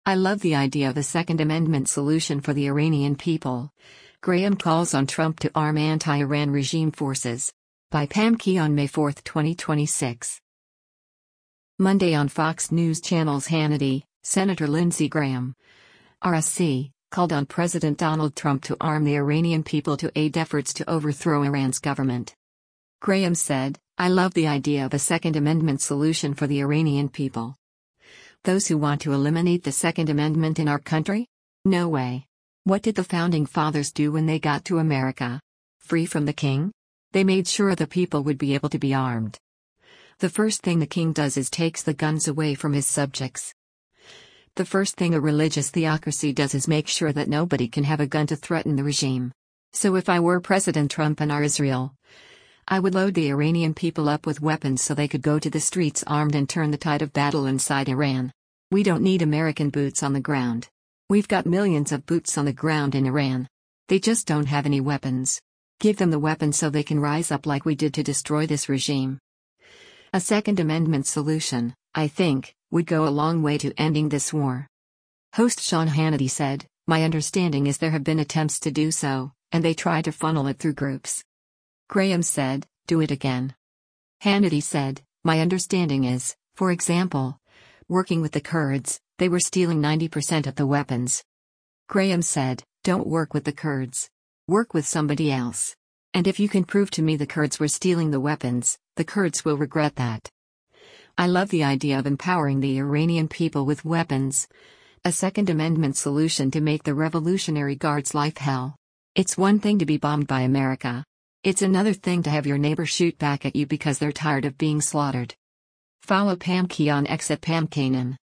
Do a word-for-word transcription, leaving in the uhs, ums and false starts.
I love the idea of a Second Amendment solution for the Iranian people. Graham calls on Trump to arm anti-Iran regime forces. By Pam Key on May fourth, twenty twenty-six. Monday on Fox News Channel's Hannity, Senator Lindsey Graham, R S C, called on President Donald Trump to arm the Iranian people to aid efforts to overthrow Iran's government. Graham said, "I love the idea of a Second Amendment solution for the Iranian people. Those who want to eliminate the Second Amendment in our country? No way. What did the Founding Fathers do when they got to America? Free from the king? They made sure the people would be able to be armed. The first thing the king does is takes the guns away from his subjects. The first thing a religious theocracy does is make sure that nobody can have a gun to threaten the regime. So if I were President Trump and our Israel, I would load the Iranian people up with weapons so they could go to the streets armed and turn the tide of battle inside Iran. We don't need American boots on the ground. We've got millions of boots on the ground in Iran. They just don't have any weapons. Give them the weapons so they can rise up like we did to destroy this regime." A Second Amendment solution, I think, would go a long way to ending this war. Host Sean Hannity said, "My understanding is there have been attempts to do so, and they try to funnel it through groups." Graham said, "Do it again." Hannity said, "My understanding is, for example, working with the Kurds, they were stealing ninety percent of the weapons." Graham said, "Don't work with the Kurds. Work with somebody else. And if you can prove to me the Kurds were stealing the weapons, the Kurds will regret that." I love the idea of empowering the Iranian people with weapons. A Second Amendment solution to make the Revolutionary Guard's life hell. It's one thing to be bombed by America. It's another thing to have your neighbor shoot back at you because they're tired of being slaughtered. Follow Pam Key on X at Pam Kanan.